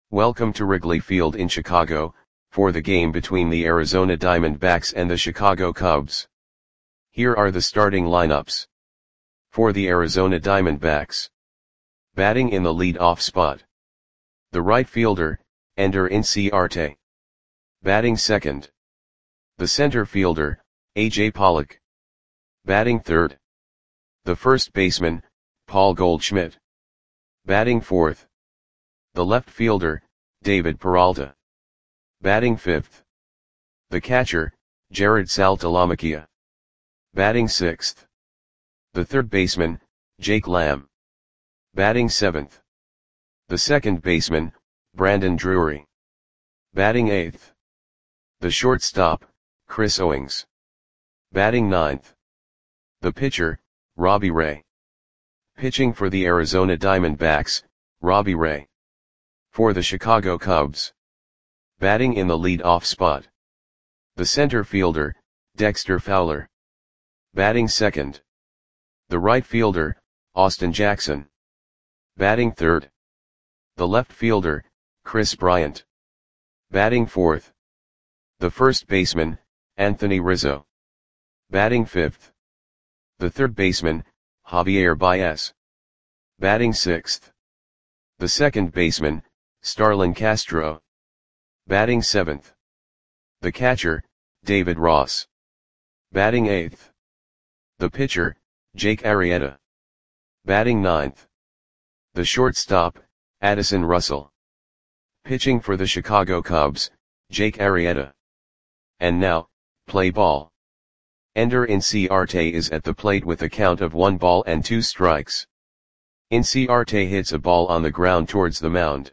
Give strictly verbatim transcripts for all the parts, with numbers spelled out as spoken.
Welcome to Wrigley Field in Chicago, for the game between the Arizona Diamondbacks and the Chicago Cubs. Here are the starting lineups. For the Arizona Diamondbacks. Batting in the lead-off spot. The right fielder, Ender Inciarte. Batting second. The center fielder, A J Pollock. Batting third. The first baseman, Paul Goldschmidt. Batting fourth. The left fielder, David Peralta. Batting fifth. The catcher, Jared Saltalamacchia. Batting sixth. The third baseman, Jake Lamb. Batting seventh. The second baseman, Brandon Drury. Batting eighth. The shortstop, Chris Owings. Batting ninth. The pitcher, Robbie Ray. Pitching for the Arizona Diamondbacks, Robbie Ray. For the Chicago Cubs. Batting in the lead-off spot. The center fielder, Dexter Fowler. Batting second. The right fielder, Austin Jackson. Batting third. The left fielder, Chris Bryant. Batting fourth. The first baseman, Anthony Rizzo. Batting fifth. The third baseman, Javier Baez. Batting sixth. The second baseman, Starlin Castro. Batting seventh. The catcher, David Ross. Batting eighth. The pitcher, Jake Arrieta. Batting ninth. The shortstop, Addison Russell. Pitching for the Chicago Cubs, Jake Arrieta. And now, play ball. Ender Inciarte is at the plate with a count of one ball and two strikes. Inciarte hits a ball on the ground towards the mound.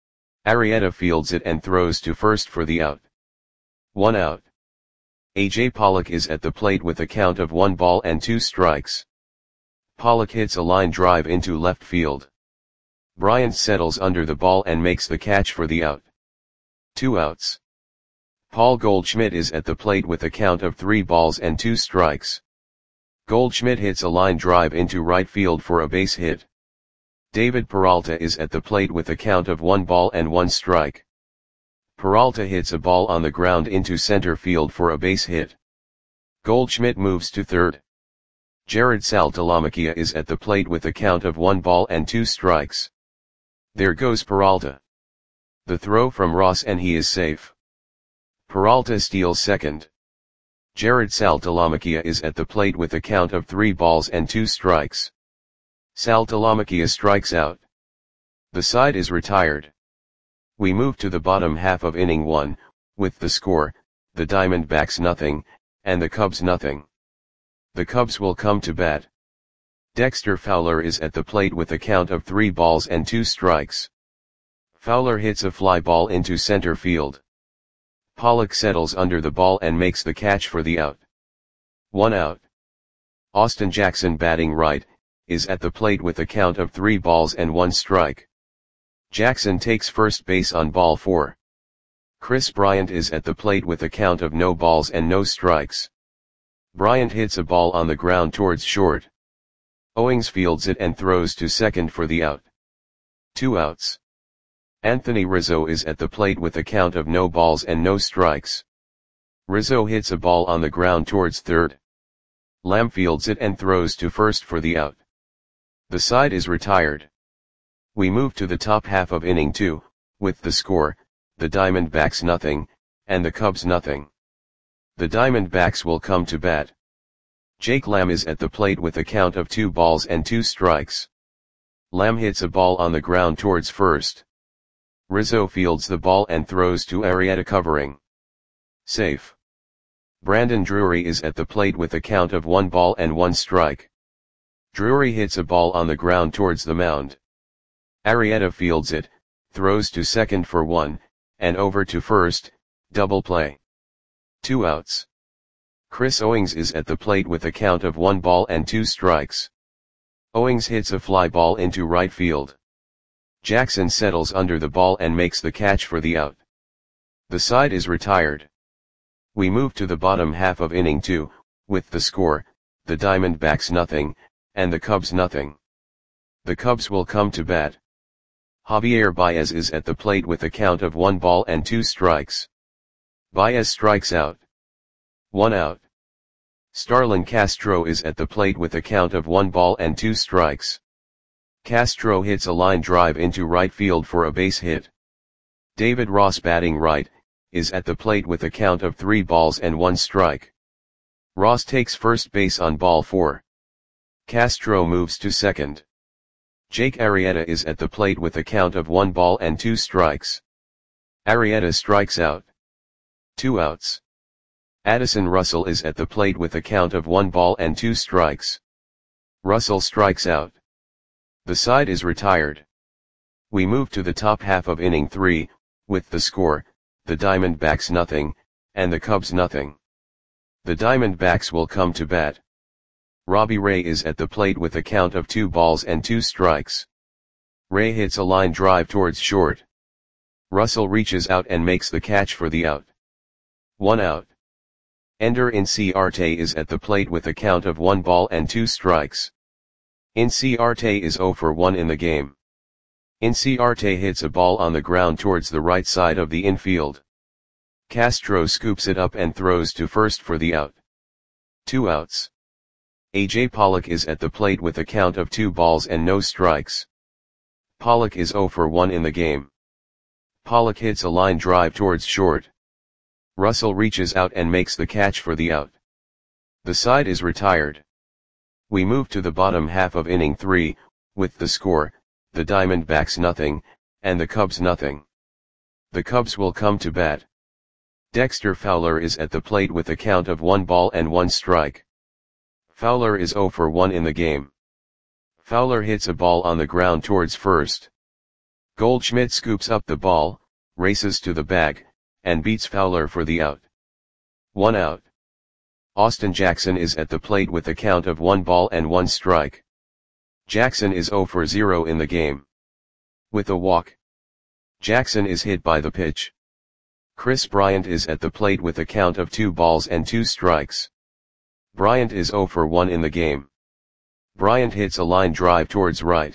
Arrieta fields it and throws to first for the out. One out. A J Pollock is at the plate with a count of one ball and two strikes. Pollock hits a line drive into left field. Bryant settles under the ball and makes the catch for the out. Two outs. Paul Goldschmidt is at the plate with a count of three balls and two strikes. Goldschmidt hits a line drive into right field for a base hit. David Peralta is at the plate with a count of one ball and one strike. Peralta hits a ball on the ground into center field for a base hit. Goldschmidt moves to third. Jared Saltalamacchia is at the plate with a count of one ball and two strikes. There goes Peralta. The throw from Ross and he is safe. Peralta steals second. Jared Saltalamacchia is at the plate with a count of three balls and two strikes. Saltalamacchia strikes out. The side is retired. We move to the bottom half of inning one, with the score, the Diamondbacks nothing, and the Cubs nothing. The Cubs will come to bat. Dexter Fowler is at the plate with a count of three balls and two strikes. Fowler hits a fly ball into center field. Pollock settles under the ball and makes the catch for the out. One out. Austin Jackson, batting right, is at the plate with a count of three balls and one strike. Jackson takes first base on ball four. Chris Bryant is at the plate with a count of no balls and no strikes. Bryant hits a ball on the ground towards short. Owings fields it and throws to second for the out. Two outs. Anthony Rizzo is at the plate with a count of no balls and no strikes. Rizzo hits a ball on the ground towards third. Lamb fields it and throws to first for the out. The side is retired. We move to the top half of inning two, with the score, the Diamondbacks nothing, and the Cubs nothing. The Diamondbacks will come to bat. Jake Lamb is at the plate with a count of two balls and two strikes. Lamb hits a ball on the ground towards first. Rizzo fields the ball and throws to Arrieta covering. Safe. Brandon Drury is at the plate with a count of one ball and one strike. Drury hits a ball on the ground towards the mound. Arrieta fields it, throws to second for one, and over to first, double play. Two outs. Chris Owings is at the plate with a count of one ball and two strikes. Owings hits a fly ball into right field. Jackson settles under the ball and makes the catch for the out. The side is retired. We move to the bottom half of inning two, with the score, the Diamondbacks nothing, and the Cubs nothing. The Cubs will come to bat. Javier Baez is at the plate with a count of one ball and two strikes. Baez strikes out. One out. Starlin Castro is at the plate with a count of one ball and two strikes. Castro hits a line drive into right field for a base hit. David Ross, batting right, is at the plate with a count of three balls and one strike. Ross takes first base on ball four. Castro moves to second. Jake Arrieta is at the plate with a count of one ball and two strikes. Arrieta strikes out. Two outs. Addison Russell is at the plate with a count of one ball and two strikes. Russell strikes out. The side is retired. We move to the top half of inning three, with the score, the Diamondbacks nothing, and the Cubs nothing. The Diamondbacks will come to bat. Robbie Ray is at the plate with a count of two balls and two strikes. Ray hits a line drive towards short. Russell reaches out and makes the catch for the out. One out. Ender Inciarte is at the plate with a count of one ball and two strikes. Inciarte is zero for one in the game. Inciarte hits a ball on the ground towards the right side of the infield. Castro scoops it up and throws to first for the out. Two outs. A J Pollock is at the plate with a count of two balls and no strikes. Pollock is zero for one in the game. Pollock hits a line drive towards short. Russell reaches out and makes the catch for the out. The side is retired. We move to the bottom half of inning three, with the score, the Diamondbacks nothing, and the Cubs nothing. The Cubs will come to bat. Dexter Fowler is at the plate with a count of one ball and one strike. Fowler is zero for one in the game. Fowler hits a ball on the ground towards first. Goldschmidt scoops up the ball, races to the bag, and beats Fowler for the out. One out. Austin Jackson is at the plate with a count of one ball and one strike. Jackson is zero for zero in the game. With a walk. Jackson is hit by the pitch. Chris Bryant is at the plate with a count of two balls and two strikes. Bryant is zero for one in the game. Bryant hits a line drive towards right.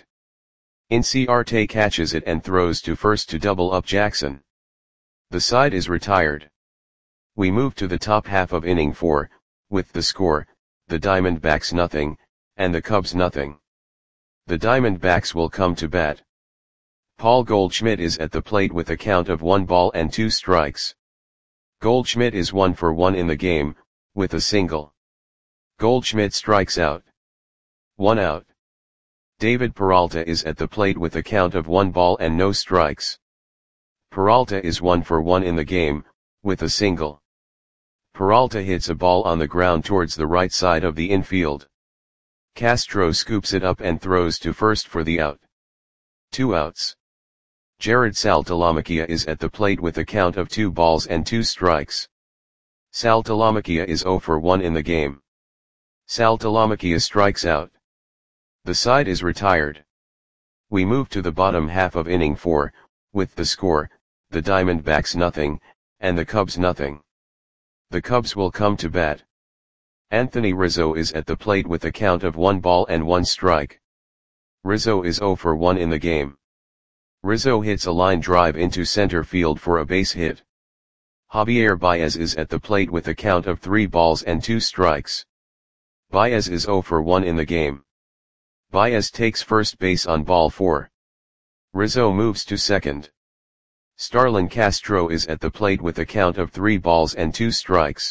Inciarte catches it and throws to first to double up Jackson. The side is retired. We move to the top half of inning four, with the score, the Diamondbacks nothing, and the Cubs nothing. The Diamondbacks will come to bat. Paul Goldschmidt is at the plate with a count of one ball and two strikes. Goldschmidt is one for one in the game, with a single. Goldschmidt strikes out. One out. David Peralta is at the plate with a count of one ball and no strikes. Peralta is one for one in the game, with a single. Peralta hits a ball on the ground towards the right side of the infield. Castro scoops it up and throws to first for the out. Two outs. Jared Saltalamacchia is at the plate with a count of two balls and two strikes. Saltalamacchia is zero for one in the game. Saltalamacchia strikes out. The side is retired. We move to the bottom half of inning four, with the score, the Diamondbacks nothing, and the Cubs nothing. The Cubs will come to bat. Anthony Rizzo is at the plate with a count of one ball and one strike. Rizzo is zero for one in the game. Rizzo hits a line drive into center field for a base hit. Javier Baez is at the plate with a count of three balls and two strikes. Baez is zero for one in the game. Baez takes first base on ball four. Rizzo moves to second. Starlin Castro is at the plate with a count of three balls and two strikes.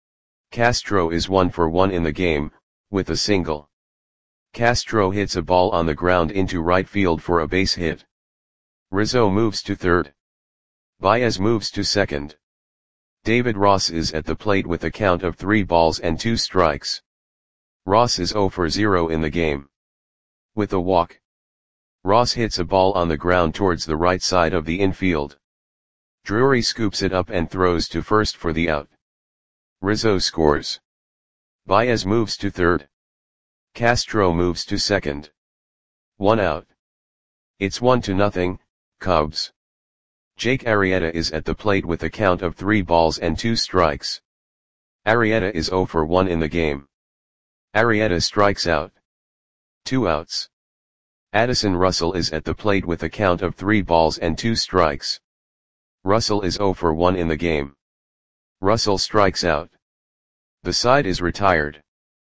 Castro is one for one in the game, with a single. Castro hits a ball on the ground into right field for a base hit. Rizzo moves to third. Baez moves to second. David Ross is at the plate with a count of three balls and two strikes. Ross is zero for zero in the game. With a walk. Ross hits a ball on the ground towards the right side of the infield. Drury scoops it up and throws to first for the out. Rizzo scores. Baez moves to third. Castro moves to second. One out. It's one to nothing, Cubs. Jake Arrieta is at the plate with a count of three balls and two strikes. Arrieta is zero for one in the game. Arrieta strikes out. Two outs. Addison Russell is at the plate with a count of three balls and two strikes. Russell is zero for one in the game. Russell strikes out. The side is retired.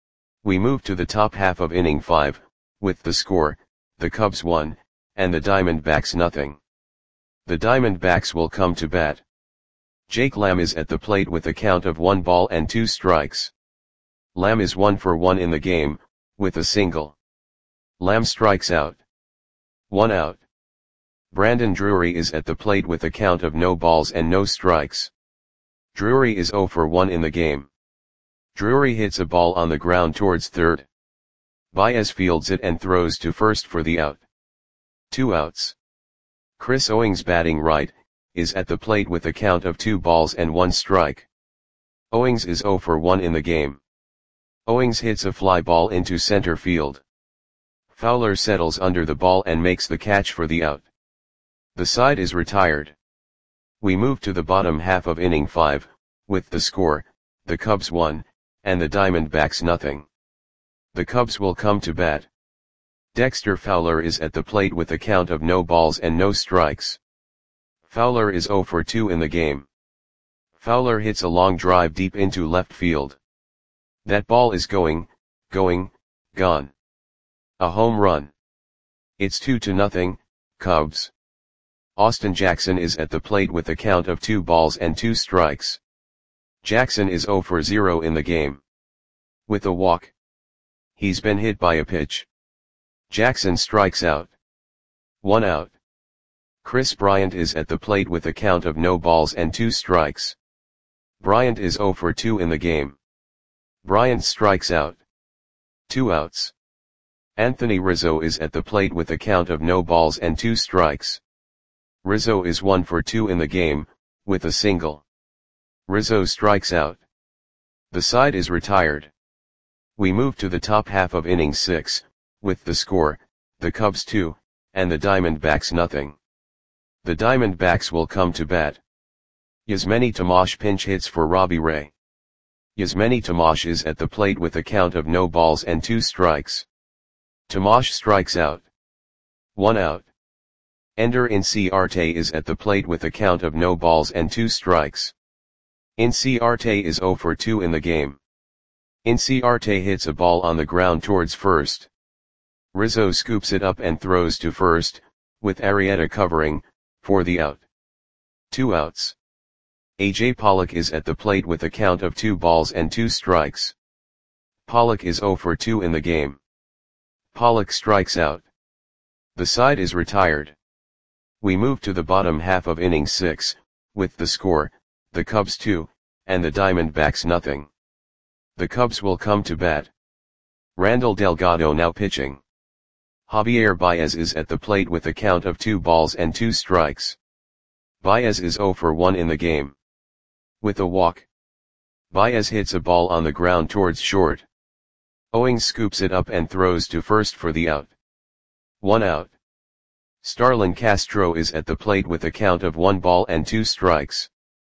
We move to the top half of inning five, with the score, the Cubs one, and the Diamondbacks nothing. The Diamondbacks will come to bat. Jake Lamb is at the plate with a count of one ball and two strikes. Lamb is one for one in the game, with a single. Lamb strikes out. One out. Brandon Drury is at the plate with a count of no balls and no strikes. Drury is zero for one in the game. Drury hits a ball on the ground towards third. Baez fields it and throws to first for the out. Two outs. Chris Owings, batting right, is at the plate with a count of two balls and one strike. Owings is zero for one in the game. Owings hits a fly ball into center field. Fowler settles under the ball and makes the catch for the out. The side is retired. We move to the bottom half of inning five, with the score, the Cubs one, and the Diamondbacks nothing. The Cubs will come to bat. Dexter Fowler is at the plate with a count of no balls and no strikes. Fowler is zero for two in the game. Fowler hits a long drive deep into left field. That ball is going, going, gone. A home run. It's two to nothing, Cubs. Austin Jackson is at the plate with a count of two balls and two strikes. Jackson is zero for zero in the game. With a walk. He's been hit by a pitch. Jackson strikes out. One out. Chris Bryant is at the plate with a count of no balls and two strikes. Bryant is zero for two in the game. Bryant strikes out. Two outs. Anthony Rizzo is at the plate with a count of no balls and two strikes. Rizzo is one for two in the game, with a single. Rizzo strikes out. The side is retired. We move to the top half of inning six, with the score, the Cubs two, and the Diamondbacks nothing. The Diamondbacks will come to bat. Yasmani Tomas pinch hits for Robbie Ray. Yasmani Tomas is at the plate with a count of no balls and two strikes. Tomas strikes out. One out. Ender Inciarte is at the plate with a count of no balls and two strikes. Inciarte is zero for two in the game. Inciarte hits a ball on the ground towards first. Rizzo scoops it up and throws to first, with Arrieta covering, for the out. Two outs. A J Pollock is at the plate with a count of two balls and two strikes. Pollock is zero for two in the game. Pollock strikes out. The side is retired. We move to the bottom half of inning six, with the score, the Cubs two, and the Diamondbacks nothing. The Cubs will come to bat. Randall Delgado now pitching. Javier Baez is at the plate with a count of two balls and two strikes. Baez is zero for one in the game. With a walk. Baez hits a ball on the ground towards short. Owings scoops it up and throws to first for the out. One out. Starlin Castro is at the plate with a count of one ball and two strikes.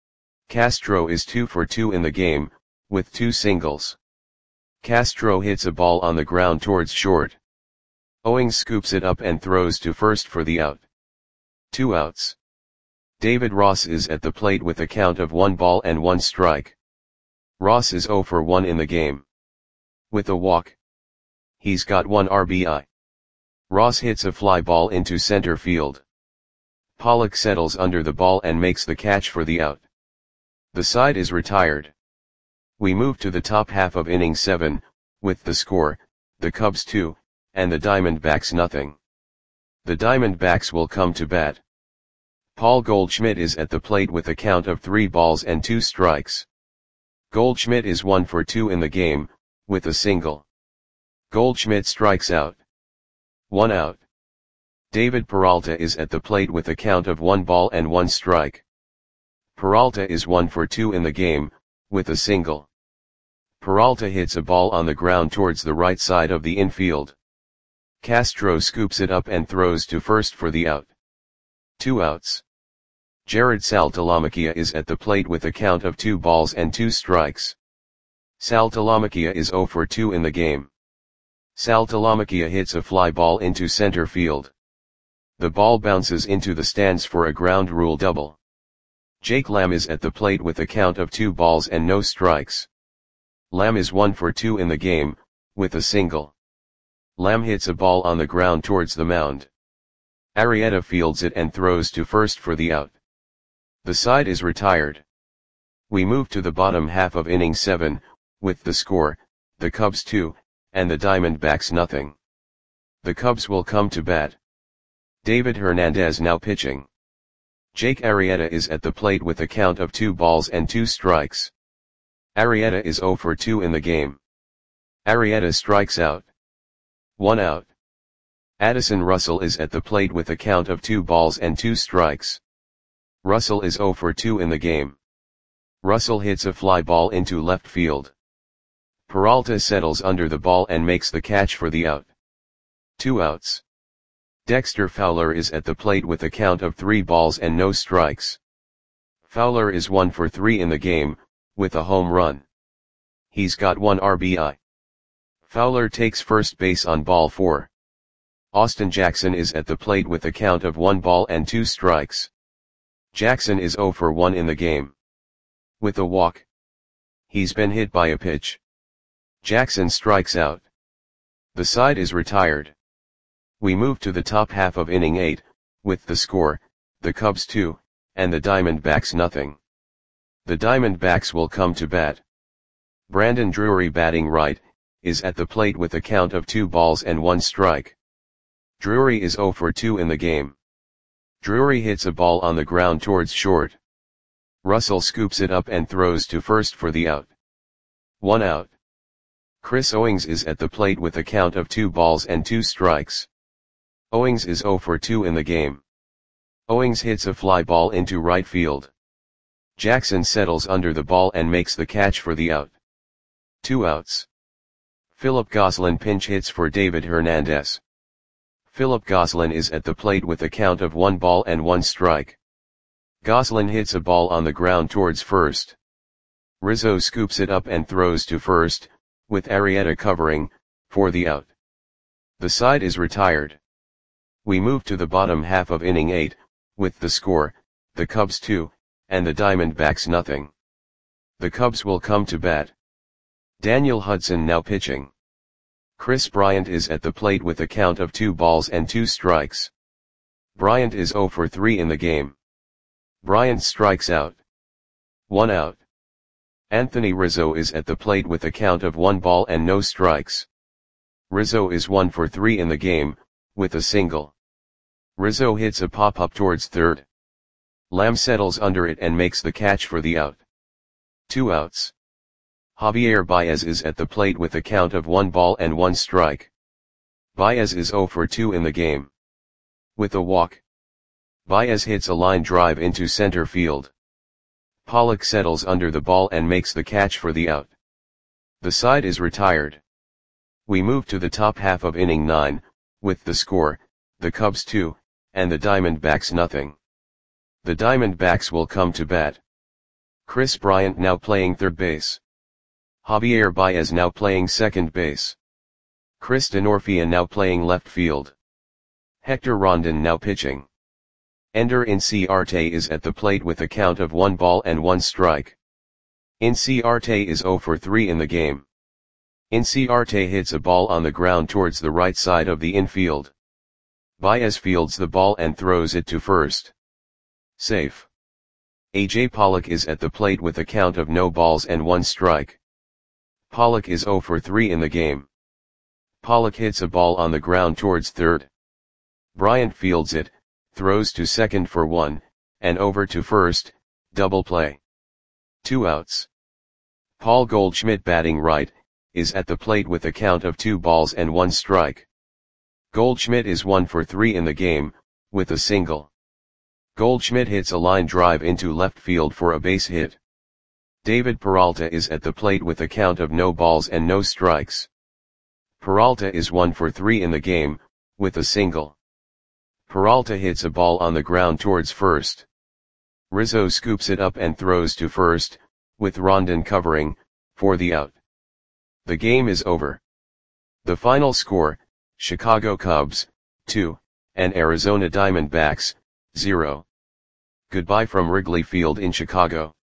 Castro is two for two in the game, with two singles. Castro hits a ball on the ground towards short. Owings scoops it up and throws to first for the out. Two outs. David Ross is at the plate with a count of one ball and one strike. Ross is zero for one in the game. With a walk. He's got one R B I. Ross hits a fly ball into center field. Pollock settles under the ball and makes the catch for the out. The side is retired. We move to the top half of inning seven, with the score, the Cubs two, and the Diamondbacks nothing. The Diamondbacks will come to bat. Paul Goldschmidt is at the plate with a count of three balls and two strikes. Goldschmidt is one for two in the game, with a single. Goldschmidt strikes out. One out. David Peralta is at the plate with a count of one ball and one strike. Peralta is one for two in the game, with a single. Peralta hits a ball on the ground towards the right side of the infield. Castro scoops it up and throws to first for the out. Two outs. Jared Saltalamacchia is at the plate with a count of two balls and two strikes. Saltalamacchia is zero for two in the game. Saltalamacchia hits a fly ball into center field. The ball bounces into the stands for a ground rule double. Jake Lamb is at the plate with a count of two balls and no strikes. Lamb is one for two in the game, with a single. Lamb hits a ball on the ground towards the mound. Arrieta fields it and throws to first for the out. The side is retired. We move to the bottom half of inning seven, with the score, the Cubs two, and the Diamondbacks nothing. The Cubs will come to bat. David Hernandez now pitching. Jake Arrieta is at the plate with a count of two balls and two strikes. Arrieta is zero for two in the game. Arrieta strikes out. One out. Addison Russell is at the plate with a count of two balls and two strikes. Russell is zero for two in the game. Russell hits a fly ball into left field. Peralta settles under the ball and makes the catch for the out. Two outs. Dexter Fowler is at the plate with a count of three balls and no strikes. Fowler is one for three in the game, with a home run. He's got one R B I. Fowler takes first base on ball four. Austin Jackson is at the plate with a count of one ball and two strikes. Jackson is zero for one in the game. With a walk. He's been hit by a pitch. Jackson strikes out. The side is retired. We move to the top half of inning eight, with the score, the Cubs two, and the Diamondbacks nothing. The Diamondbacks will come to bat. Brandon Drury, batting right, is at the plate with a count of two balls and one strike. Drury is zero for two in the game. Drury hits a ball on the ground towards short. Russell scoops it up and throws to first for the out. One out. Chris Owings is at the plate with a count of two balls and two strikes. Owings is zero for two in the game. Owings hits a fly ball into right field. Jackson settles under the ball and makes the catch for the out. Two outs. Philip Gosselin pinch hits for David Hernandez. Philip Gosselin is at the plate with a count of one ball and one strike. Gosselin hits a ball on the ground towards first. Rizzo scoops it up and throws to first, with Arrieta covering, for the out. The side is retired. We move to the bottom half of inning eight, with the score, the Cubs two, and the Diamondbacks nothing. The Cubs will come to bat. Daniel Hudson now pitching. Chris Bryant is at the plate with a count of two balls and two strikes. Bryant is zero for three in the game. Bryant strikes out. One out. Anthony Rizzo is at the plate with a count of one ball and no strikes. Rizzo is one for three in the game, with a single. Rizzo hits a pop-up towards third. Lamb settles under it and makes the catch for the out. Two outs. Javier Baez is at the plate with a count of one ball and one strike. Baez is zero for two in the game. With a walk. Baez hits a line drive into center field. Pollock settles under the ball and makes the catch for the out. The side is retired. We move to the top half of inning nine, with the score, the Cubs two, and the Diamondbacks nothing. The Diamondbacks will come to bat. Chris Bryant now playing third base. Javier Baez now playing second base. Chris Denorfia now playing left field. Hector Rondon now pitching. Ender Inciarte is at the plate with a count of one ball and one strike. Inciarte is zero for three in the game. Inciarte hits a ball on the ground towards the right side of the infield. Baez fields the ball and throws it to first. Safe. A J Pollock is at the plate with a count of no balls and one strike. Pollock is zero for three in the game. Pollock hits a ball on the ground towards third. Bryant fields it, throws to second for one, and over to first, double play. Two outs. Paul Goldschmidt, batting right, is at the plate with a count of two balls and one strike. Goldschmidt is one for three in the game, with a single. Goldschmidt hits a line drive into left field for a base hit. David Peralta is at the plate with a count of no balls and no strikes. Peralta is one for three in the game, with a single. Peralta hits a ball on the ground towards first. Rizzo scoops it up and throws to first, with Rondon covering, for the out. The game is over. The final score, Chicago Cubs, two, and Arizona Diamondbacks, zero. Goodbye from Wrigley Field in Chicago.